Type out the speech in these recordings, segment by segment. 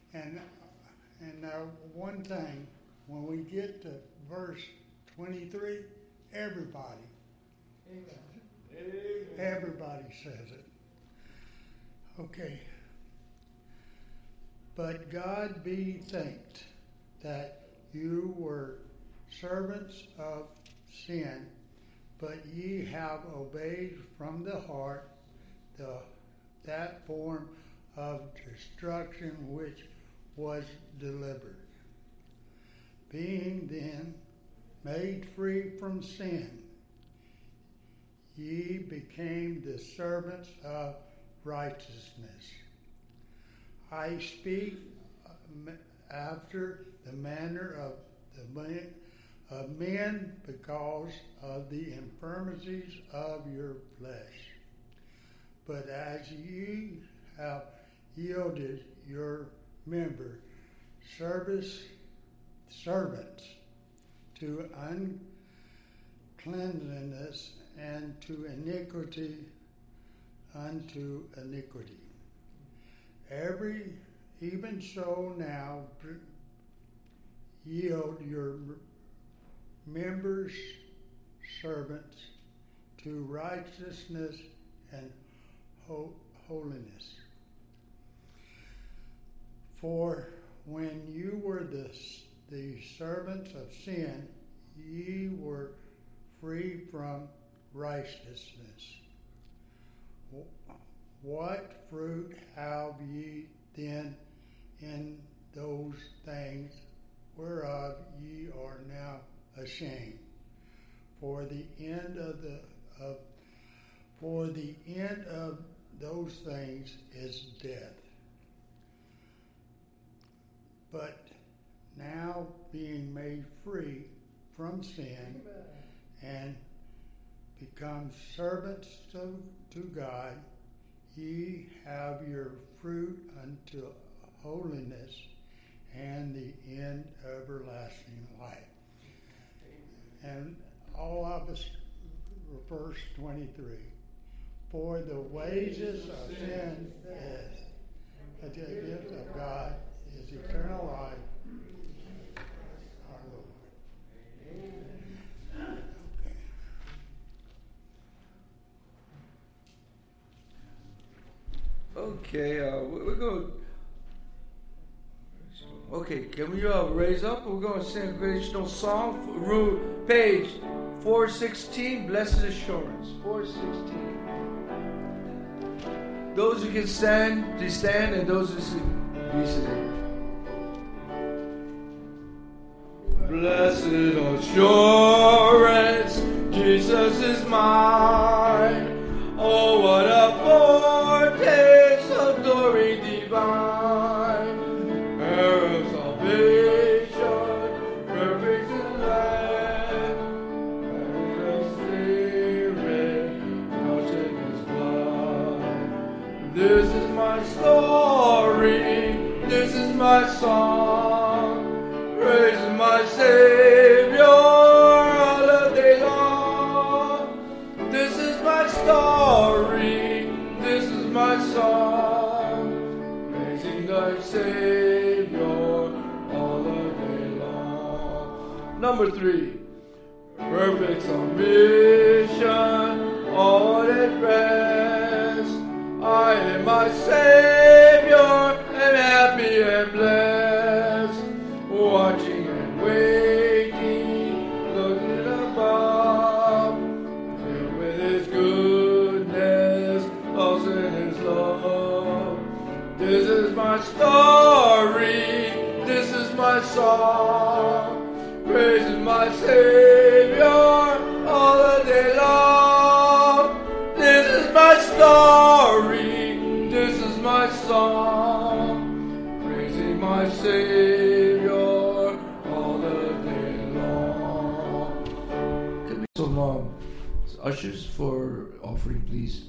And one thing, when we get to verse 23, everybody, everybody says it. Okay. But God be thanked that you were servants of sin, but ye have obeyed from the heart that form of destruction which was delivered. Being then made free from sin, ye became the servants of righteousness. I speak after the manner of men because of the infirmities of your flesh. But as ye have yielded your member servants to uncleanliness and to iniquity unto iniquity. Even so now yield your members servants to righteousness and holiness. For when you were the servants of sin, ye were free from righteousness. What fruit have ye then in those things whereof ye are now ashamed? For the end of those things is death. But now being made free from sin and become servants to God, ye have your fruit unto holiness and the end everlasting life. And all of us, verse 23. For the wages of sin is, but the gift of God is eternal life. Our Lord. Okay, we're going. Okay, can we raise up? We're going to sing a traditional song, page 416, Blessed Assurance. 416. Those who can stand, please stand, and those who sit, please sit. Blessed assurance, Jesus is mine. Oh, what a foretaste of glory divine. Heir of salvation, perfect in land. Paradise Spirit, washed in His blood. This is my story, this is my song, praising my Savior all the day long. This is my story, this is my song, praising thy Savior all the day long. Number 3, perfect submission, all at rest. I am my Savior, and happy and blessed, watching and waiting, looking above, filled with His goodness, lost in His love. This is my story, this is my song, praising my Savior all the day long. This is my story, this is my song, praising my Savior all the day long. Could be some ushers for offering, please.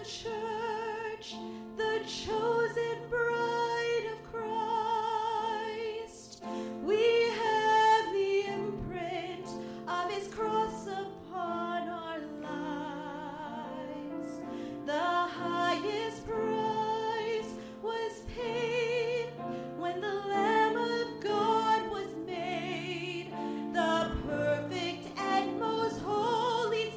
church, the chosen bride of Christ. We have the imprint of his cross upon our lives. The highest price was paid when the Lamb of God was made, the perfect and most holy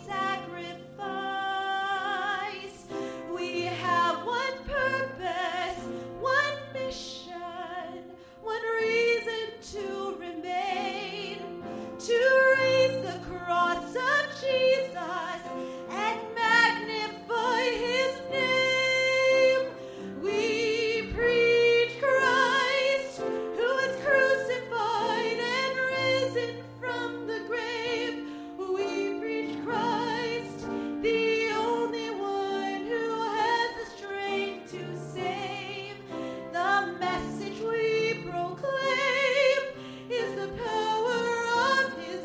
sacrifice. We have one purpose, one mission, one reason to remain, to raise the cross of Jesus and magnify his name. We preach Christ, who was crucified and risen from the grave. We preach Christ, the only one who has the strength to save. The message we proclaim is the power of his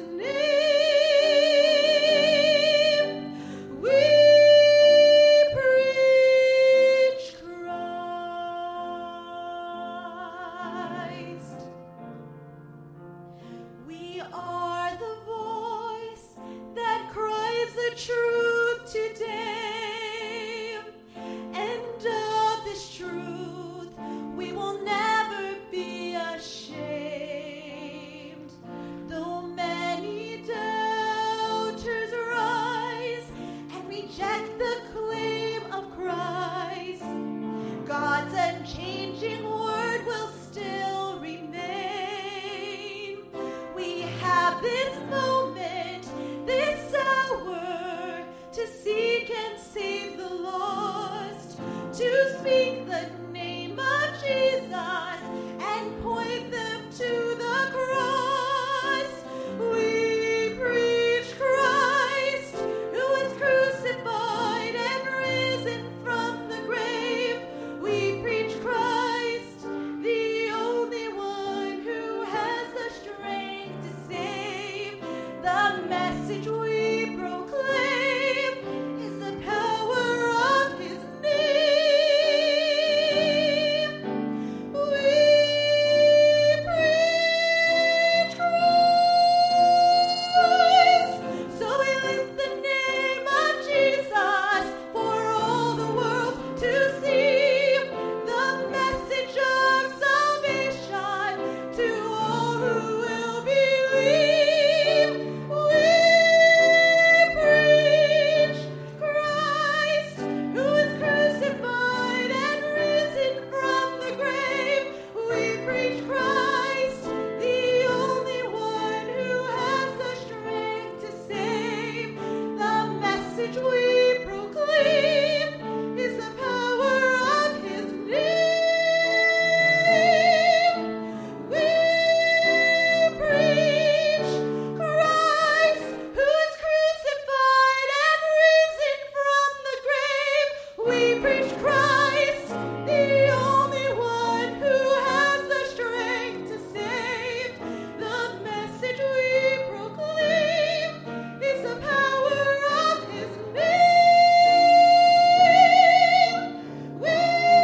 name. We preach Christ. We are the voice that cries the truth today, and of this truth we will never be ashamed. Though many doubters rise and reject the claim of Christ, God's unchanging word will still remain. We have this moment, this hour, to seek and save the lost, to speak the name of Jesus and point them to the cross. We preach Christ, who was crucified and risen from the grave. We preach Christ, the only one who has the strength to save. The message we proclaim is the power of his name. We preach Christ. So we lift the name of Jesus for all the world to see. The message of salvation to all who will believe. We preach Christ, who is crucified and risen from the grave. We preach Christ, the only one who has the strength to save. The message we proclaim is the power of his name. We preach Christ, who is crucified and risen from the grave. We preach Christ, the only one who has the strength to save. The message we proclaim is the power of his name. We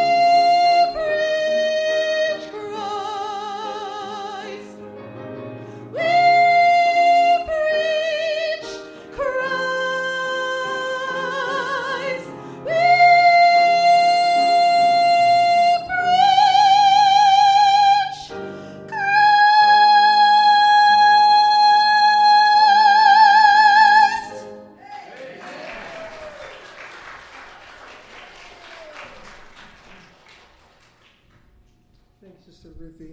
preach Christ. We preach Christ. We preach Christ. Thanks, Sister Ruthie.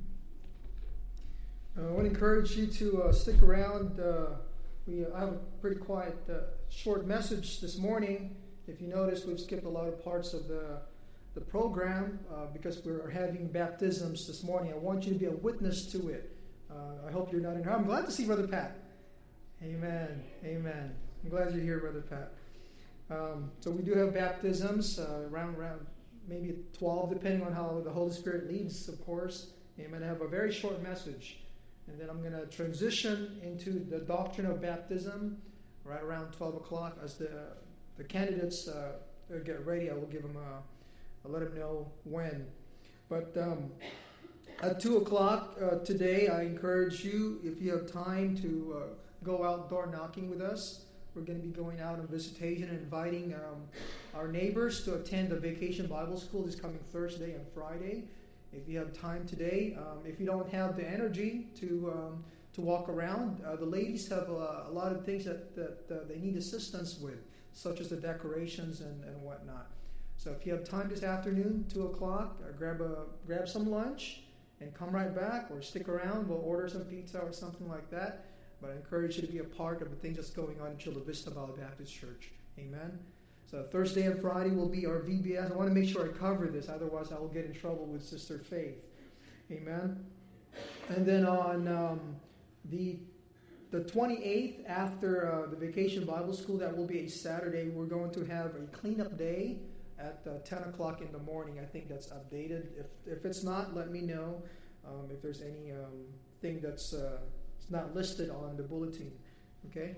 I want to encourage you to stick around. I have a pretty quiet, short message this morning. If you notice, we've skipped a lot of parts of the program because we're having baptisms this morning. I want you to be a witness to it. I hope you're not in here. I'm glad to see Brother Pat. Amen. Amen. I'm glad you're here, Brother Pat. So we do have baptisms around maybe 12, depending on how the Holy Spirit leads, of course. Amen. I have a very short message. And then I'm going to transition into the doctrine of baptism right around 12 o'clock as the candidates get ready, I will give him I'll let him know when. But at 2 o'clock today, I encourage you, if you have time, to go out door knocking with us. We're going to be going out on visitation and inviting our neighbors to attend the Vacation Bible School this coming Thursday and Friday. If you have time today, if you don't have the energy to walk around, the ladies have a lot of things that they need assistance with, such as the decorations and whatnot. So if you have time this afternoon, 2 o'clock, grab some lunch and come right back, or stick around. We'll order some pizza or something like that. But I encourage you to be a part of the things that's going on in Chula Vista Valley Baptist Church. Amen. So Thursday and Friday will be our VBS. I want to make sure I cover this, otherwise I will get in trouble with Sister Faith. Amen. And then on the 28th, after the Vacation Bible School, that will be a Saturday, we're going to have a cleanup day at 10 o'clock in the morning. I think that's updated. If it's not, let me know if there's any thing that's not listed on the bulletin. Okay?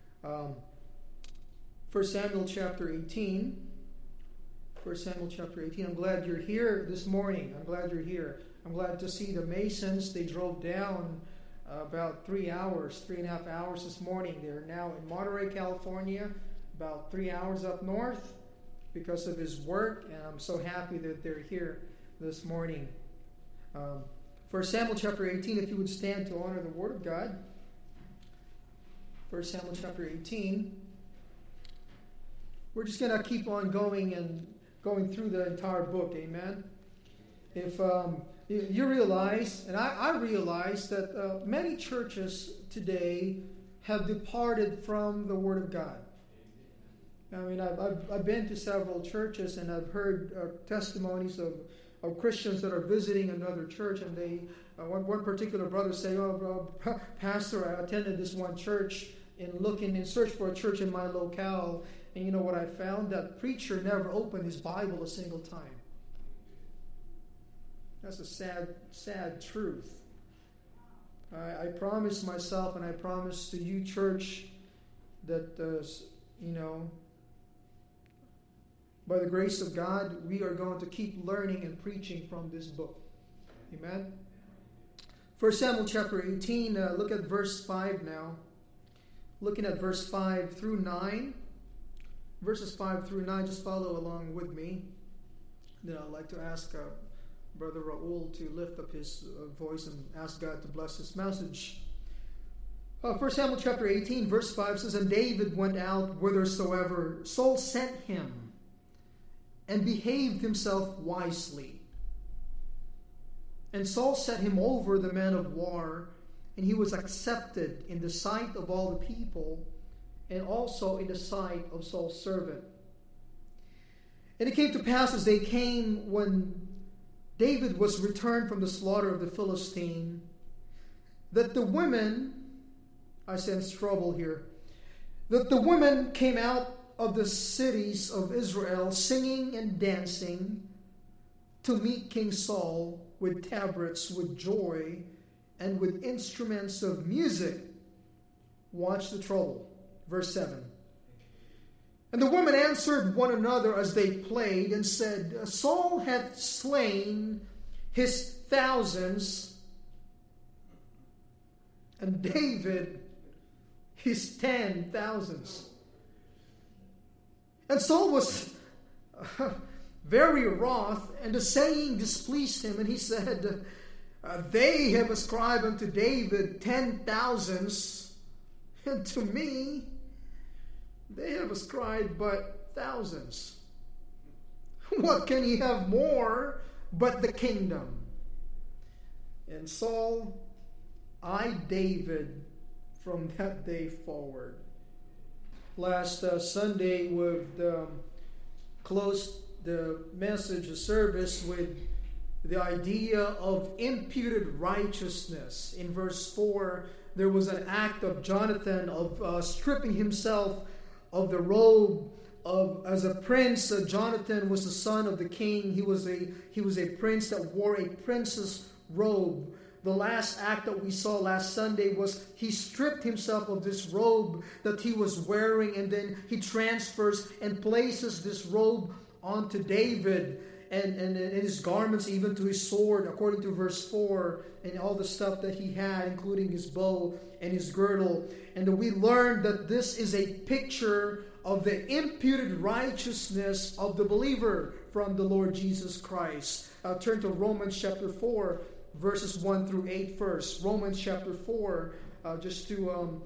1 Samuel chapter 18. 1 Samuel chapter 18. I'm glad you're here this morning. I'm glad you're here. I'm glad to see the Masons. They drove down about 3.5 hours this morning. They're now in Monterey, California, about 3 hours up north because of his work, and I'm so happy that they're here this morning. 1 Samuel chapter 18, if you would stand to honor the Word of God. 1 Samuel chapter 18. We're just going to keep on going through the entire book, amen? If you realize, and I realize that many churches today have departed from the Word of God. I mean, I've been to several churches, and I've heard testimonies of Christians that are visiting another church, and they one particular brother say, "Oh, Pastor, I attended this one church in search for a church in my locale, and you know what I found? That preacher never opened his Bible a single time." That's a sad truth. I promise myself, and I promise to you, church, that by the grace of God, we are going to keep learning and preaching from this book. Amen? 1 Samuel chapter 18, look at verse 5 now. Looking at verse 5 through 9. Verses 5 through 9, just follow along with me. Then I'd like to ask Brother Raul to lift up his voice and ask God to bless this message. 1 Samuel chapter 18, verse 5 says, "And David went out whithersoever Saul sent him, and behaved himself wisely. And Saul set him over the men of war, and he was accepted in the sight of all the people, and also in the sight of Saul's servant. And it came to pass as they came, when David was returned from the slaughter of the Philistine, that the women," I sense trouble here, "that the women came out of the cities of Israel, singing and dancing, to meet King Saul with tabrets, with joy, and with instruments of music." Watch the trouble. Verse 7. "And the women answered one another as they played, and said, Saul hath slain his thousands, and David his 10,000s. And Saul was very wroth, and the saying displeased him, and he said, They have ascribed unto David 10,000s, and to me they have ascribed but thousands. What can he have more but the kingdom? And Saul eyed David from that day forward." Last Sunday, we've closed the message, the service, with the idea of imputed righteousness. In verse 4, there was an act of Jonathan of stripping himself of the robe of as a prince. Jonathan was the son of the king. He was a prince that wore a prince's robe. The last act that we saw last Sunday was he stripped himself of this robe that he was wearing, and then he transfers and places this robe onto David and his garments, even to his sword, according to verse 4, and all the stuff that he had, including his bow and his girdle. And we learned that this is a picture of the imputed righteousness of the believer from the Lord Jesus Christ. Turn to Romans chapter 4, verses 1 through 8 first. Romans chapter 4, just to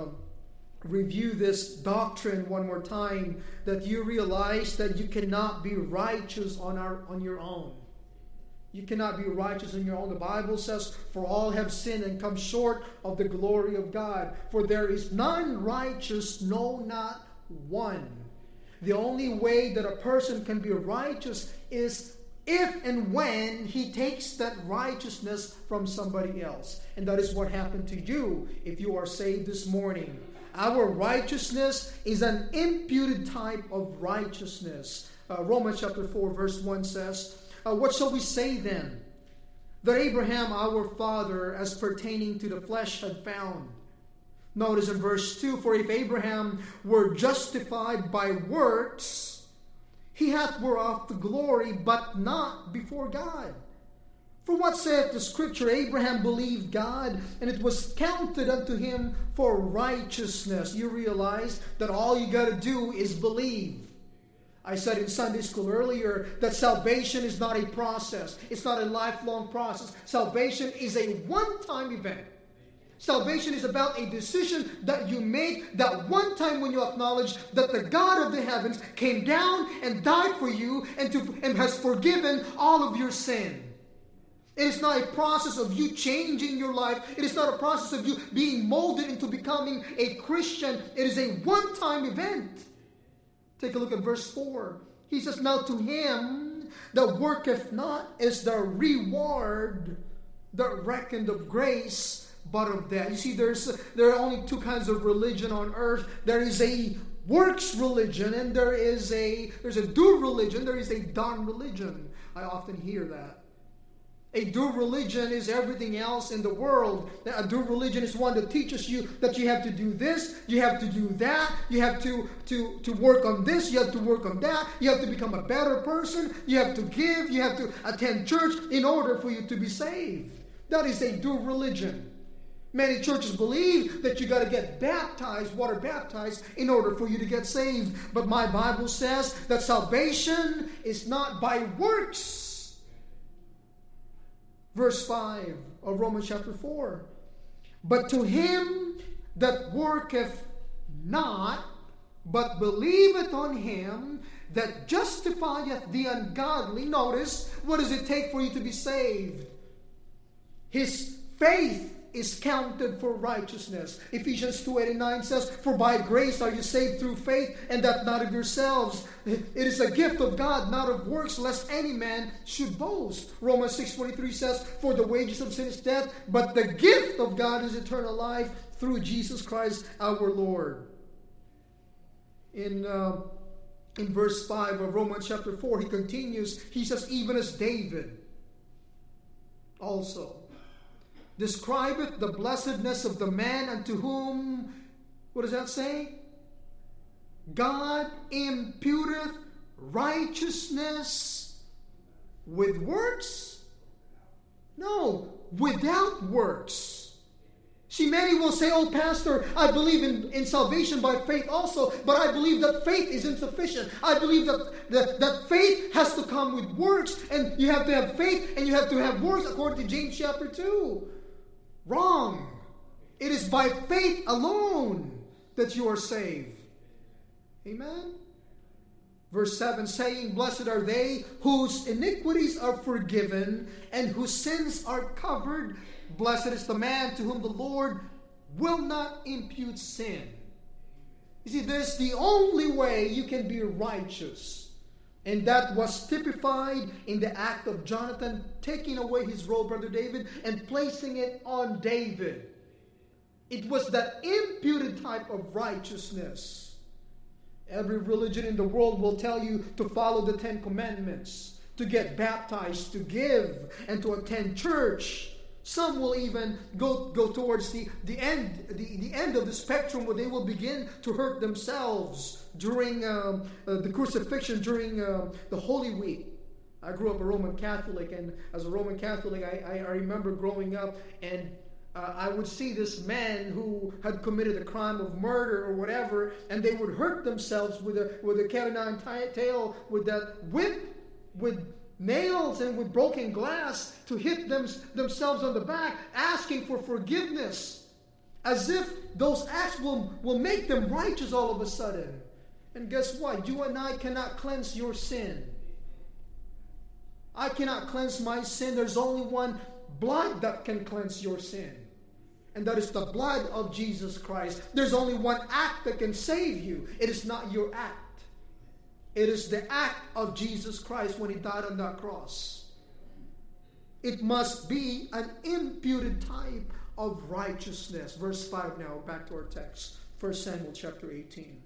review this doctrine one more time, that you realize that you cannot be righteous on your own. You cannot be righteous on your own. The Bible says, for all have sinned and come short of the glory of God. For there is none righteous, no, not one. The only way that a person can be righteous is if and when he takes that righteousness from somebody else. And that is what happened to you if you are saved this morning. Our righteousness is an imputed type of righteousness. Romans chapter 4 verse 1 says, what shall we say then? That Abraham our father as pertaining to the flesh had found. Notice in verse 2, for if Abraham were justified by works, he hath whereof the glory, but not before God. For what saith the Scripture? Abraham believed God, and it was counted unto him for righteousness. You realize that all you got to do is believe. I said in Sunday school earlier that salvation is not a process. It's not a lifelong process. Salvation is a one-time event. Salvation is about a decision that you make that one time when you acknowledge that the God of the heavens came down and died for you and has forgiven all of your sin. It is not a process of you changing your life. It is not a process of you being molded into becoming a Christian. It is a one-time event. Take a look at verse 4. He says, now to him that worketh not is the reward that reckoned of grace, but of that. You see, there are only two kinds of religion on earth. There is a works religion, and there's a do religion. There is a done religion. I often hear that. A do religion is everything else in the world. A do religion is one that teaches you that you have to do this, you have to do that, you have to work on this, you have to work on that, you have to become a better person, you have to give, you have to attend church in order for you to be saved. That is a do religion. Many churches believe that you got to get baptized, water baptized, in order for you to get saved. But my Bible says that salvation is not by works. Verse 5 of Romans chapter 4. But to him that worketh not, but believeth on him that justifieth the ungodly. Notice, what does it take for you to be saved? His faith is counted for righteousness. Ephesians 2:89 says, for by grace are you saved through faith, and that not of yourselves. It is a gift of God, not of works, lest any man should boast. Romans 6:23 says, for the wages of sin is death, but the gift of God is eternal life through Jesus Christ our Lord. In verse 5 of Romans chapter 4, he continues, he says, even as David also describeth the blessedness of the man unto whom, what does that say? God imputeth righteousness with works? No, without works. See, many will say, oh, Pastor, I believe in salvation by faith also, but I believe that faith is insufficient. I believe that faith has to come with works, and you have to have faith and you have to have works according to James chapter 2. Wrong. It is by faith alone that you are saved. Amen? Verse 7 saying, blessed are they whose iniquities are forgiven and whose sins are covered. Blessed is the man to whom the Lord will not impute sin. You see, there's the only way you can be righteous. And that was typified in the act of Jonathan taking away his robe, Brother David, and placing it on David. It was that imputed type of righteousness. Every religion in the world will tell you to follow the 10 Commandments, to get baptized, to give, and to attend church. Some will even go towards the end of the spectrum, where they will begin to hurt themselves during the crucifixion, during the Holy Week. I grew up a Roman Catholic, and as a Roman Catholic, I remember growing up, and I would see this man who had committed a crime of murder or whatever, and they would hurt themselves with a cat o' nine tail, with that whip, with nails and with broken glass, to hit themselves on the back, asking for forgiveness, as if those acts will make them righteous all of a sudden. And guess what? You and I cannot cleanse your sin. I cannot cleanse my sin. There's only one blood that can cleanse your sin, and that is the blood of Jesus Christ. There's only one act that can save you. It is not your act. It is the act of Jesus Christ when He died on that cross. It must be an imputed type of righteousness. Verse 5 now, back to our text. 1 Samuel chapter 18.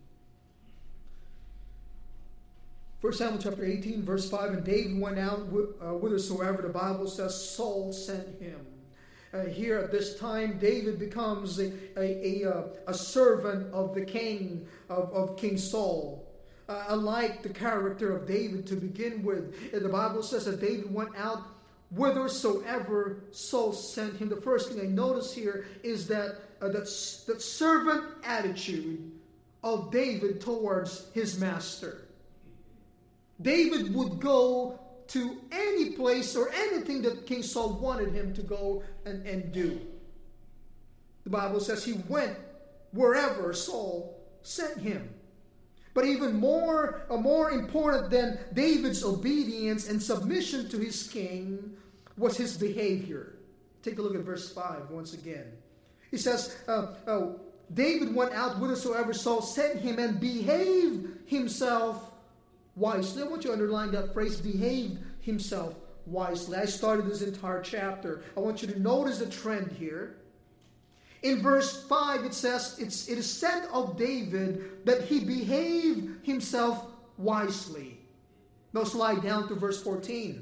1 Samuel chapter 18, verse 5, and David went out whithersoever, the Bible says, Saul sent him. Here at this time, David becomes a servant of the king, of King Saul. I like the character of David to begin with. The Bible says that David went out whithersoever Saul sent him. The first thing I notice here is that servant attitude of David towards his master. David would go to any place or anything that King Saul wanted him to go and do. The Bible says he went wherever Saul sent him. But even more important than David's obedience and submission to his king was his behavior. Take a look at verse 5 once again. He says, David went out whithersoever Saul sent him and behaved himself wisely. I want you to underline that phrase, behaved himself wisely. I started this entire chapter. I want you to notice the trend here. In verse 5 it says, it is said of David that he behaved himself wisely. Now slide down to verse 14.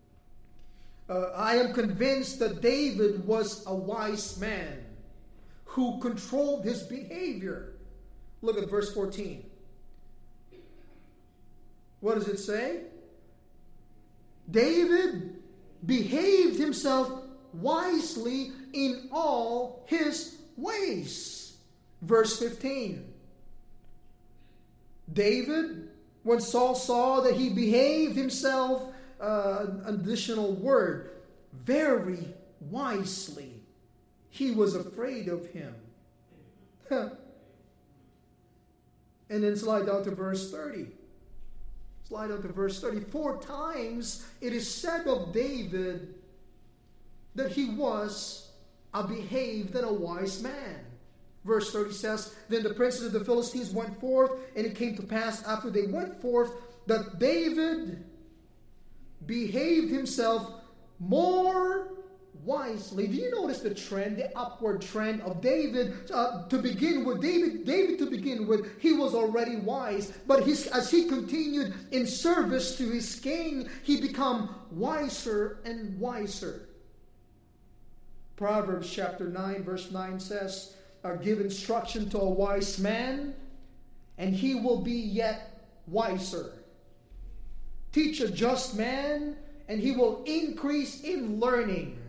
I am convinced that David was a wise man who controlled his behavior. Look at verse 14. What does it say? David behaved himself wisely in all his ways. Verse 15. David, when Saul saw that he behaved himself, an additional word, very wisely, he was afraid of him. And then slide down to verse 30. Slide down to verse 30. 4 times it is said of David that he was a behaved and a wise man. Verse 30 says, Then the princes of the Philistines went forth, and it came to pass after they went forth that David behaved himself more wisely. Do you notice the trend, the upward trend of David to begin with? David to begin with, he was already wise, but as he continued in service to his king, he became wiser and wiser. Proverbs chapter 9 verse 9 says, give instruction to a wise man, and he will be yet wiser. Teach a just man, and he will increase in learning.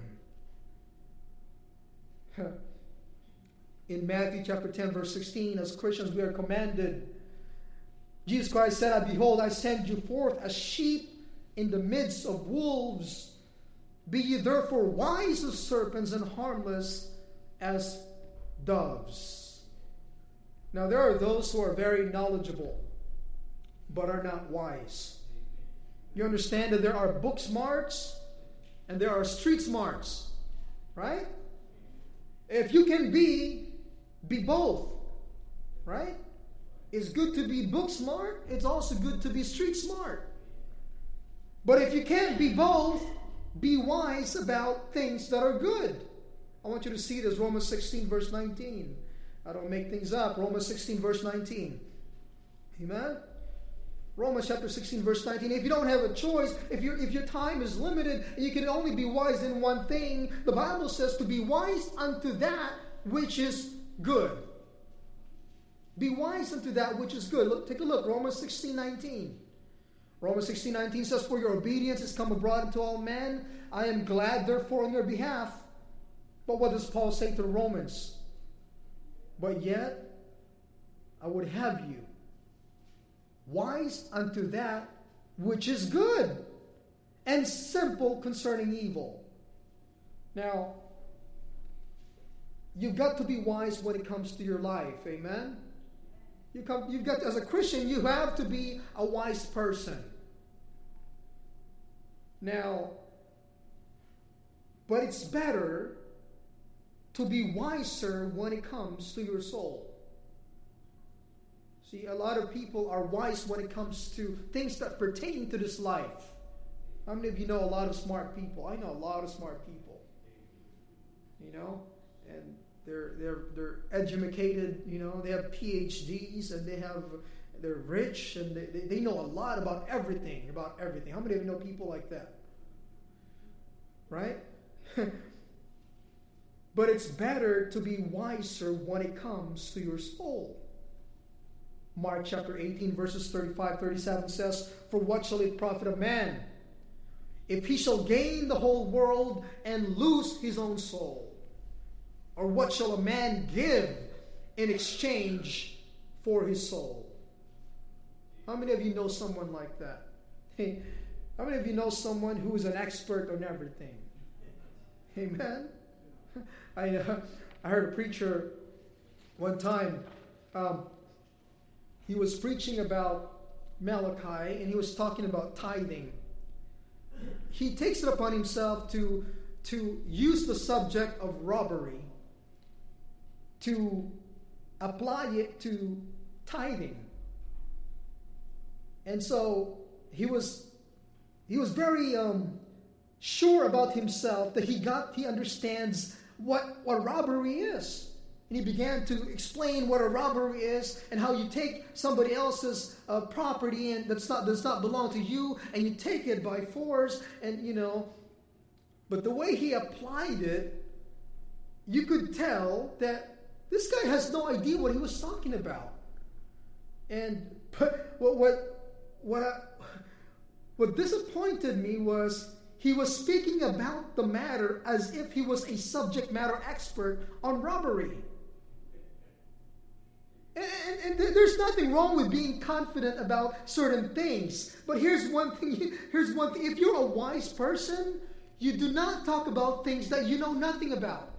In Matthew chapter 10 verse 16, as Christians we are commanded, Jesus Christ said, Behold, I send you forth as sheep in the midst of wolves. Be ye therefore wise as serpents and harmless as doves. Now there are those who are very knowledgeable but are not wise. You understand that there are book smarts and there are street smarts, right? If you can be both, right? It's good to be book smart. It's also good to be street smart. But if you can't be both, be wise about things that are good. I want you to see this, Romans 16 verse 19. I don't make things up. Romans 16 verse 19. Amen? Romans chapter 16, verse 19. If you don't have a choice, if your time is limited, and you can only be wise in one thing, the Bible says to be wise unto that which is good. Be wise unto that which is good. Look, take a look. Romans 16, 19. Romans 16, 19 says, for your obedience is come abroad unto all men. I am glad, therefore, on your behalf. But what does Paul say to the Romans? But yet, I would have you wise unto that which is good, and simple concerning evil. Now, you've got to be wise when it comes to your life. Amen? You've got, as a Christian, you have to be a wise person. Now, but it's better to be wiser when it comes to your soul. See, a lot of people are wise when it comes to things that pertain to this life. How many of you know a lot of smart people? I know a lot of smart people. You know, and they're educated. You know, they have PhDs and they're rich and they know a lot about everything. How many of you know people like that? Right? But it's better to be wiser when it comes to your soul. Mark chapter 18 verses 35-37 says, for what shall it profit a man if he shall gain the whole world and lose his own soul? Or what shall a man give in exchange for his soul? How many of you know someone like that? Hey, how many of you know someone who is an expert on everything? Amen? I heard a preacher one time. He was preaching about Malachi, and he was talking about tithing. He takes it upon himself to use the subject of robbery to apply it to tithing. And so he was very sure about himself that he understands what robbery is. And he began to explain what a robbery is and how you take somebody else's property and does not belong to you, and you take it by force, and you know. But the way he applied it, you could tell that this guy has no idea what he was talking about. And but what disappointed me was he was speaking about the matter as if he was a subject matter expert on robbery. And there's nothing wrong with being confident about certain things. But here's one thing. If you're a wise person, you do not talk about things that you know nothing about.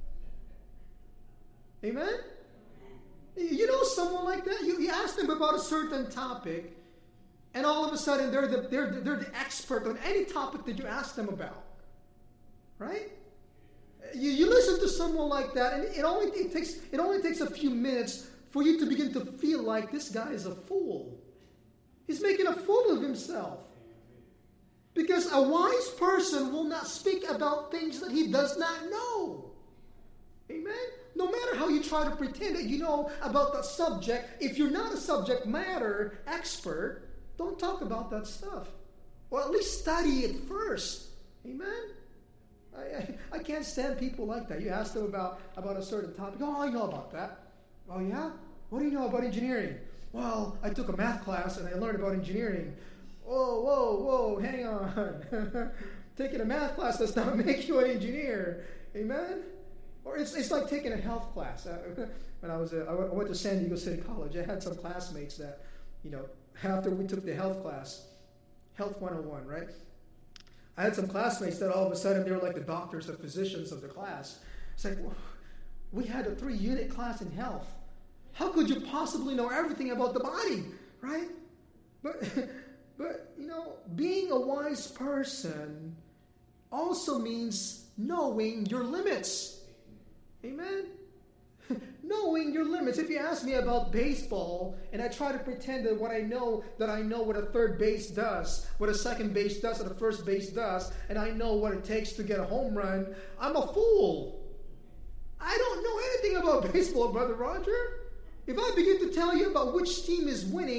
Amen? You know someone like that? You ask them about a certain topic, and all of a sudden they're the expert on any topic that you ask them about. Right? You listen to someone like that, and it only takes a few minutes for you to begin to feel like this guy is a fool. He's making a fool of himself. Because a wise person will not speak about things that he does not know. Amen? No matter how you try to pretend that you know about that subject, if you're not a subject matter expert, don't talk about that stuff. Or at least study it first. Amen? I can't stand people like that. You ask them about a certain topic. Oh, I know about that. Oh, yeah? What do you know about engineering? Well, I took a math class and I learned about engineering. Whoa, hang on. Taking a math class does not make you an engineer. Amen? Or it's like taking a health class. When I went to San Diego City College, I had some classmates that, you know, after we took the health class, Health 101, right? I had some classmates that all of a sudden they were like the doctors, the physicians of the class. It's like, well, we had a 3-unit class in health. How could you possibly know everything about the body, right? But you know, being a wise person also means knowing your limits. Amen? Knowing your limits. If you ask me about baseball and I try to pretend that I know what a third base does, what a second base does, what a first base does, and I know what it takes to get a home run, I'm a fool. I don't know anything about baseball, Brother Roger. If I begin to tell you about which team is winning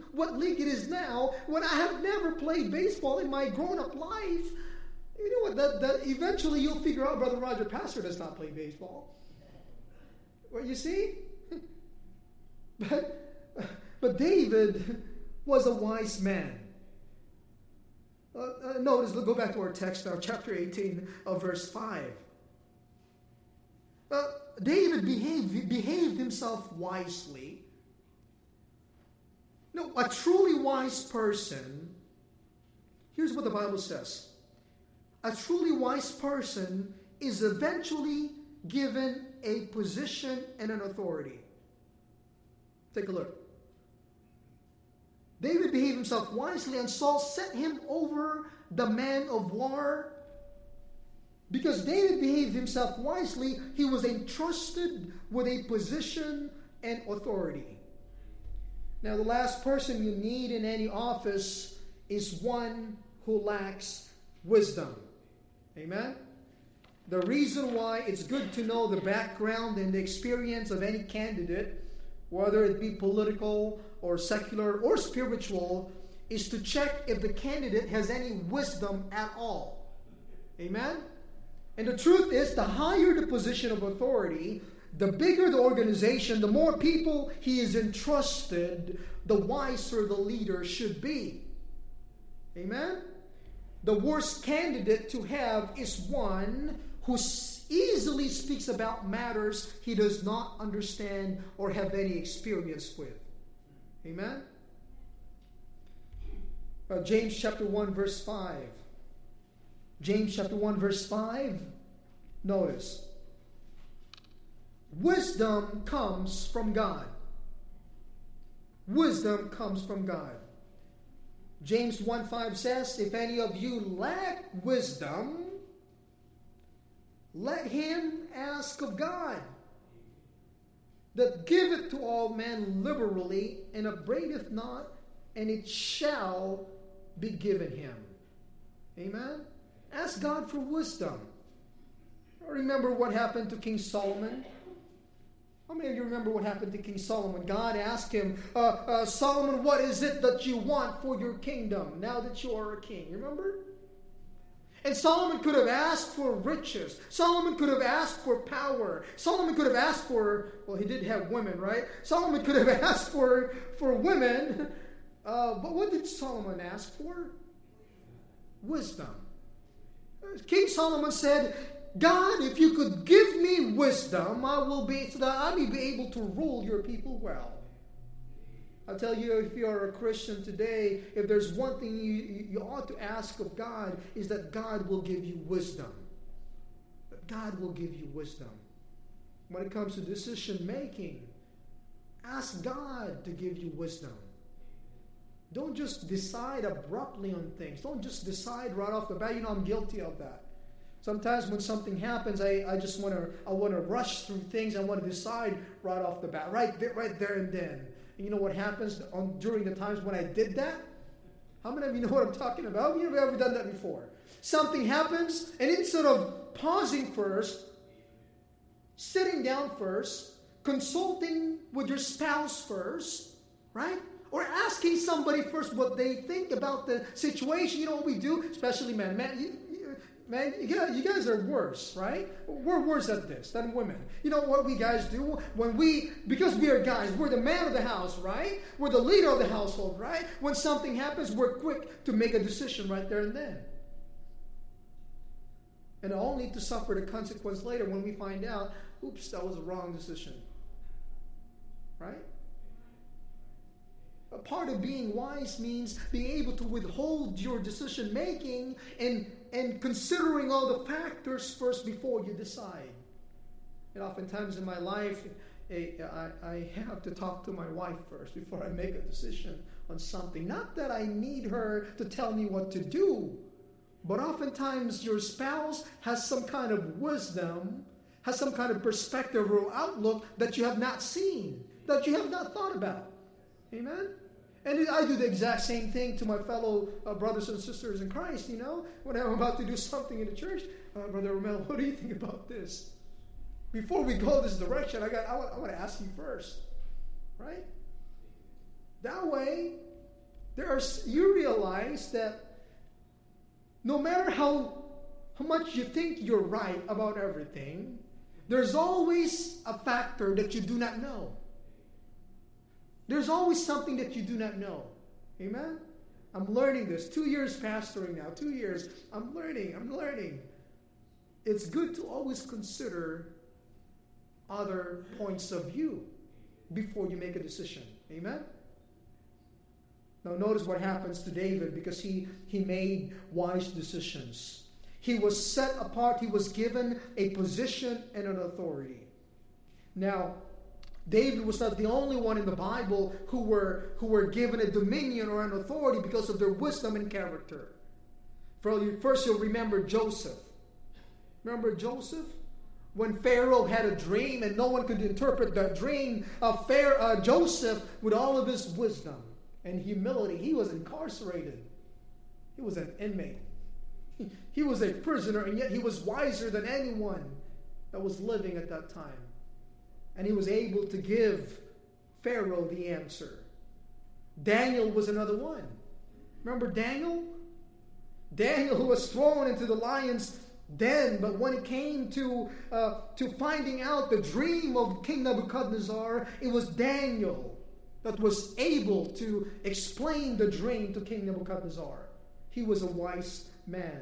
what league it is now when I have never played baseball in my grown-up life. You know what? That eventually you'll figure out Brother Roger Pastor does not play baseball. Well, you see? But David was a wise man. Notice, go back to our text now, chapter 18 of verse 5. David behaved himself wisely. No, a truly wise person, here's what the Bible says. A truly wise person is eventually given a position and an authority. Take a look. David behaved himself wisely, and Saul set him over the man of war. Because David behaved himself wisely, he was entrusted with a position and authority. Now, the last person you need in any office is one who lacks wisdom. Amen? The reason why it's good to know the background and the experience of any candidate, whether it be political or secular or spiritual, is to check if the candidate has any wisdom at all. Amen? And the truth is, the higher the position of authority, the bigger the organization, the more people he is entrusted, the wiser the leader should be. Amen? The worst candidate to have is one who easily speaks about matters he does not understand or have any experience with. Amen? James chapter 1 verse 5. James chapter 1 verse 5. Notice. Wisdom comes from God. Wisdom comes from God. James 1:5 says, if any of you lack wisdom, let him ask of God, that giveth to all men liberally, and upbraideth not, and it shall be given him. Amen? Ask God for wisdom. Remember what happened to King Solomon? How many of you remember what happened to King Solomon? God asked him, Solomon, what is it that you want for your kingdom now that you are a king? You remember? And Solomon could have asked for riches. Solomon could have asked for power. Solomon could have asked for, well, he did have women, right? Solomon could have asked for women. But what did Solomon ask for? Wisdom. King Solomon said, God, if you could give me wisdom, so that I may be able to rule your people well. I tell you, if you are a Christian today, if there's one thing you ought to ask of God, is that God will give you wisdom. That God will give you wisdom. When it comes to decision making, ask God to give you wisdom. Don't just decide abruptly on things. Don't just decide right off the bat. You know, I'm guilty of that. Sometimes when something happens, I want to rush through things. I want to decide right off the bat, right there and then. And you know what happens during the times when I did that? How many of you know what I'm talking about? Have you ever done that before? Something happens, and instead of pausing first, sitting down first, consulting with your spouse first, right? Or asking somebody first what they think about the situation. You know what we do? Especially men. Man, you guys are worse, right? We're worse at this than women. You know what we guys do? Because we are guys, we're the man of the house, right? We're the leader of the household, right? When something happens, we're quick to make a decision right there and then. And only to suffer the consequence later when we find out, oops, that was a wrong decision. Right? A part of being wise means being able to withhold your decision making and considering all the factors first before you decide. And oftentimes in my life, I have to talk to my wife first before I make a decision on something. Not that I need her to tell me what to do, but oftentimes your spouse has some kind of wisdom, has some kind of perspective or outlook that you have not seen, that you have not thought about. Amen? And I do the exact same thing to my fellow brothers and sisters in Christ, you know. When I'm about to do something in the church, Brother Romel, what do you think about this? Before we go this direction, I want to ask you first. Right? That way, you realize that no matter how much you think you're right about everything, there's always a factor that you do not know. There's always something that you do not know. Amen? I'm learning this. 2 years pastoring now. 2 years. I'm learning. It's good to always consider other points of view before you make a decision. Amen? Now notice what happens to David, because he made wise decisions. He was set apart. He was given a position and an authority. Now, David was not the only one in the Bible who were given a dominion or an authority because of their wisdom and character. First, you'll remember Joseph. Remember Joseph? When Pharaoh had a dream and no one could interpret that dream, Joseph, with all of his wisdom and humility, he was incarcerated. He was an inmate. He was a prisoner, and yet he was wiser than anyone that was living at that time. And he was able to give Pharaoh the answer. Daniel was another one. Remember Daniel? Daniel was thrown into the lion's den, but when it came to finding out the dream of King Nebuchadnezzar, it was Daniel that was able to explain the dream to King Nebuchadnezzar. He was a wise man.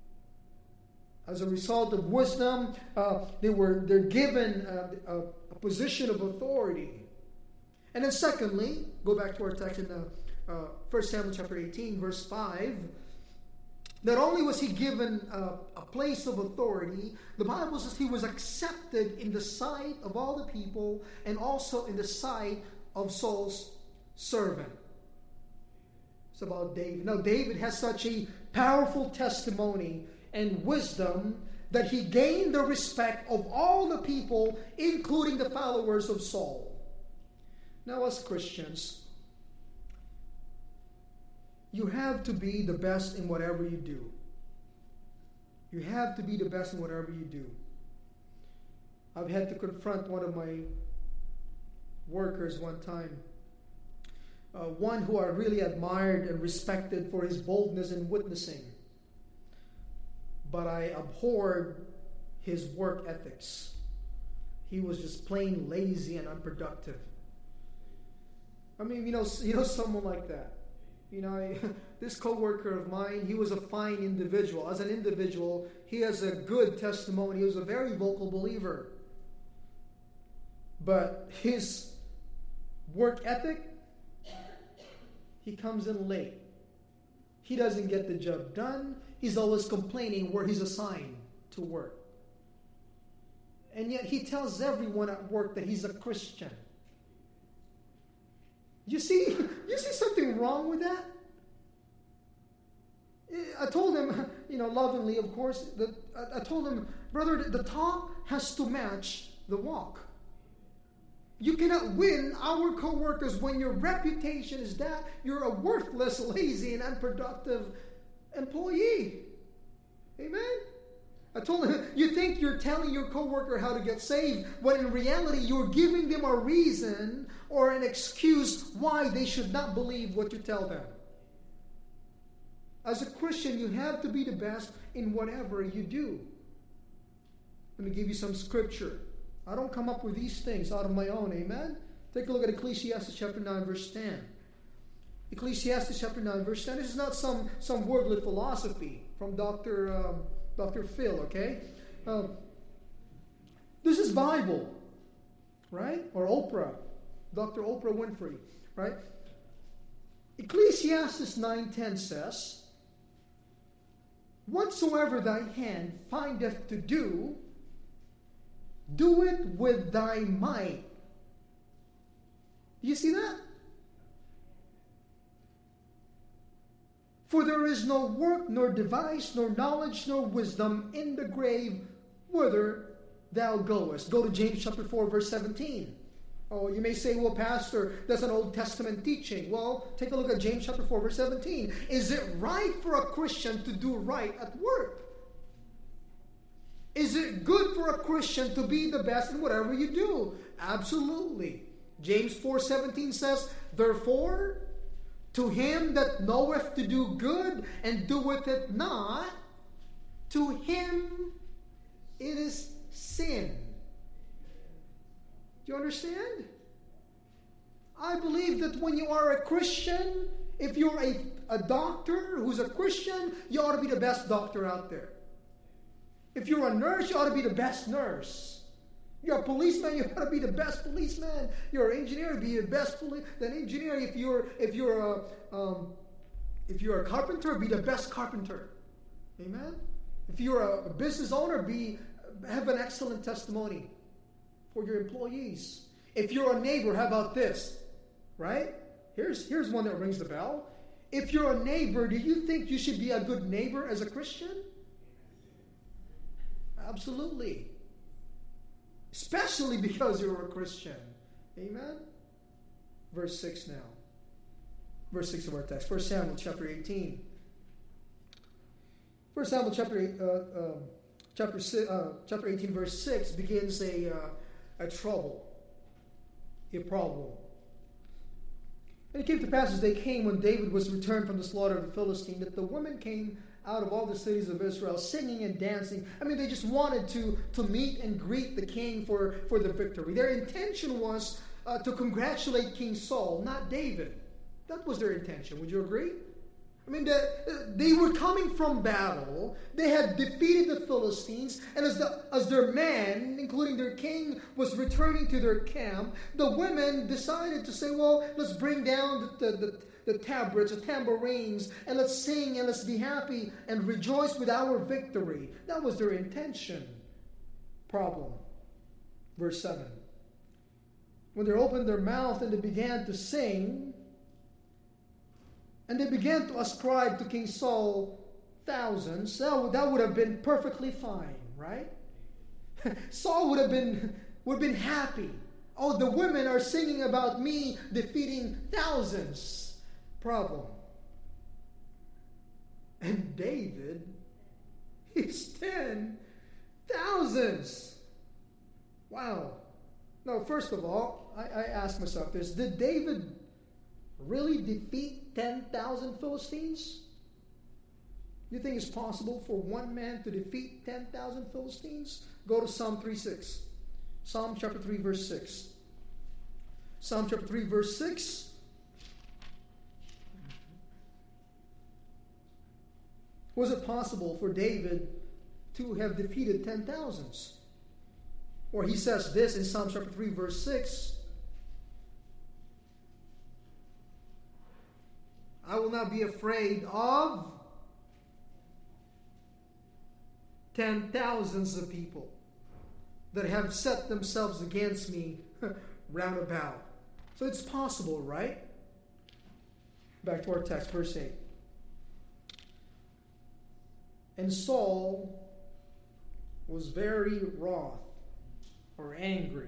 As a result of wisdom, they're given a position of authority. And then secondly, go back to our text in 1 Samuel chapter 18, verse 5. Not only was he given a place of authority, the Bible says he was accepted in the sight of all the people and also in the sight of Saul's servant. It's about David. Now, David has such a powerful testimony and wisdom that he gained the respect of all the people, including the followers of Saul. Now, as Christians, you have to be the best in whatever you do. You have to be the best in whatever you do. I've had to confront one of my workers one time. One who I really admired and respected for his boldness in witnessing. But I abhorred his work ethics. He was just plain lazy and unproductive. I mean, you know someone like that. This coworker of mine, he was a fine individual. As an individual, he has a good testimony. He was a very vocal believer. But his work ethic, he comes in late. He doesn't get the job done. He's always complaining where he's assigned to work. And yet he tells everyone at work that he's a Christian. You see something wrong with that? I told him, lovingly, of course, I told him, brother, the talk has to match the walk. You cannot win our co-workers when your reputation is that you're a worthless, lazy, and unproductive employee. Amen? I told him, you think you're telling your coworker how to get saved, when in reality you're giving them a reason or an excuse why they should not believe what you tell them. As a Christian, you have to be the best in whatever you do. Let me give you some scripture. I don't come up with these things out of my own, amen? Take a look at Ecclesiastes chapter 9, verse 10. Ecclesiastes chapter 9, verse 10. This is not some worldly philosophy from Dr. Phil, okay? This is Bible, right? Or Oprah, Dr. Oprah Winfrey, right? Ecclesiastes 9:10 says, whatsoever thy hand findeth to do, do it with thy might. Do you see that? For there is no work, nor device, nor knowledge, nor wisdom in the grave whither thou goest. Go to James chapter 4, verse 17. Oh, you may say, well, Pastor, that's an Old Testament teaching. Well, take a look at James chapter 4, verse 17. Is it right for a Christian to do right at work? Is it good for a Christian to be the best in whatever you do? Absolutely. James 4:17 says, therefore, To him that knoweth to do good and doeth it not, to him it is sin. Do you understand? I believe that when you are a Christian, if you're a doctor who's a Christian, you ought to be the best doctor out there. If you're a nurse, you ought to be the best nurse. You're a policeman, you ought to be the best policeman. You're an engineer, be the best engineer. If you're a carpenter, be the best carpenter. Amen. If you're a business owner, have an excellent testimony for your employees. If you're a neighbor, how about this? Right? Here's one that rings the bell. If you're a neighbor, do you think you should be a good neighbor as a Christian? Absolutely. Especially because you're a Christian. Amen? Verse 6 now. Verse 6 of our text. 1 Samuel chapter 18. 1 Samuel chapter 18 verse 6 begins a trouble. A problem. And it came to pass as they came when David was returned from the slaughter of the Philistine, that the women came out of all the cities of Israel, singing and dancing. I mean, they just wanted to meet and greet the king for the victory. Their intention was to congratulate King Saul, not David. That was their intention. Would you agree? I mean, they were coming from battle. They had defeated the Philistines, and as their men, including their king, was returning to their camp, the women decided to say, well, let's bring down the tabrets, the tambourines, and let's sing and let's be happy and rejoice with our victory. That was their intention. Problem. Verse 7. When they opened their mouth and they began to sing, and they began to ascribe to King Saul thousands, that would have been perfectly fine, right? Saul would have been happy. Oh, the women are singing about me defeating thousands. Problem. And David, he's 10,000s. Wow. Now, first of all, I ask myself this: did David really defeat 10,000 Philistines? You think it's possible for one man to defeat 10,000 Philistines? Go to Psalm 3:6. Psalm chapter 3, verse 6. Psalm chapter 3, verse 6. Was it possible for David to have defeated 10,000s? Or he says this in Psalm chapter 3, verse 6. I will not be afraid of 10,000s of people that have set themselves against me round about. So it's possible, right? Back to our text, verse 8. And Saul was very wroth or angry.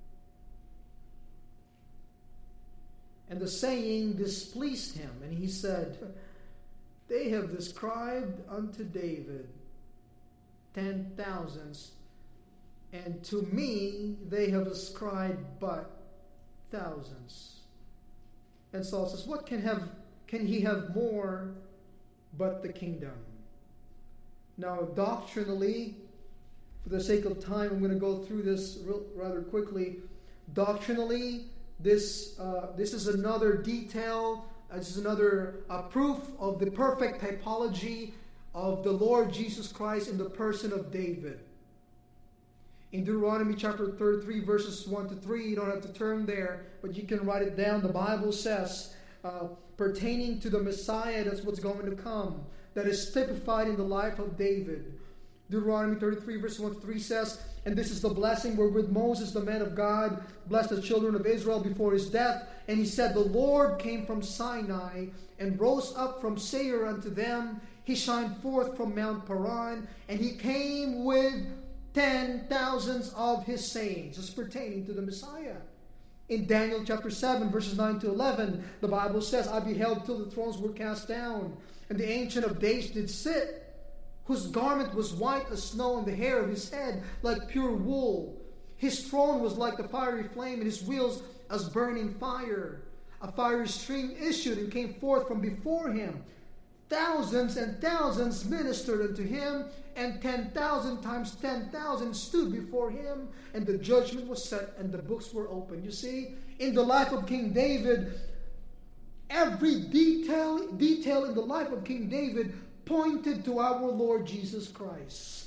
And the saying displeased him, and he said, they have described unto David 10,000s, and to me they have ascribed but thousands. And Saul says, what can he have more but the kingdom? Now, doctrinally, for the sake of time, I'm going to go through this rather quickly. Doctrinally, this is another detail. This is another proof of the perfect typology of the Lord Jesus Christ in the person of David. In Deuteronomy chapter 33, verses 1 to 3, you don't have to turn there, but you can write it down. The Bible says, pertaining to the Messiah, that's what's going to come, that is typified in the life of David. Deuteronomy 33, verse 1 to 3 says, and this is the blessing wherewith Moses, the man of God, blessed the children of Israel before his death. And he said, the Lord came from Sinai and rose up from Seir unto them. He shined forth from Mount Paran, and he came with 10,000s of his saints. This is pertaining to the Messiah. In Daniel chapter 7, verses 9 to 11, the Bible says, I beheld till the thrones were cast down, and the Ancient of Days did sit, whose garment was white as snow, and the hair of his head like pure wool. His throne was like the fiery flame, and his wheels as burning fire. A fiery stream issued and came forth from before him. Thousands and thousands ministered unto him, and 10,000 times 10,000 stood before him, and the judgment was set, and the books were opened. You see, in the life of King David, every detail in the life of King David pointed to our Lord Jesus Christ.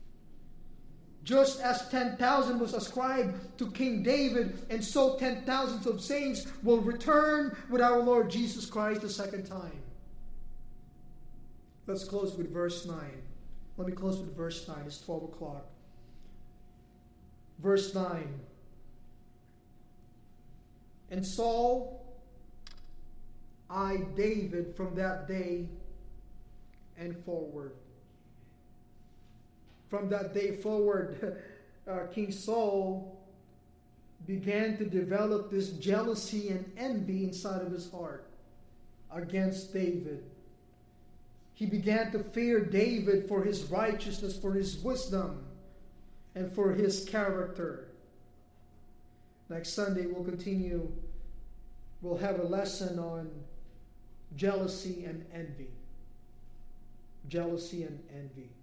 Just as 10,000 was ascribed to King David, and so 10,000s of saints will return with our Lord Jesus Christ the second time. Let's close with verse 9. Let me close with verse 9. It's 12 o'clock. Verse 9. And Saul eyed David from that day and forward. From that day forward, King Saul began to develop this jealousy and envy inside of his heart against David. He began to fear David for his righteousness, for his wisdom, and for his character. Next Sunday, we'll continue. We'll have a lesson on jealousy and envy. Jealousy and envy.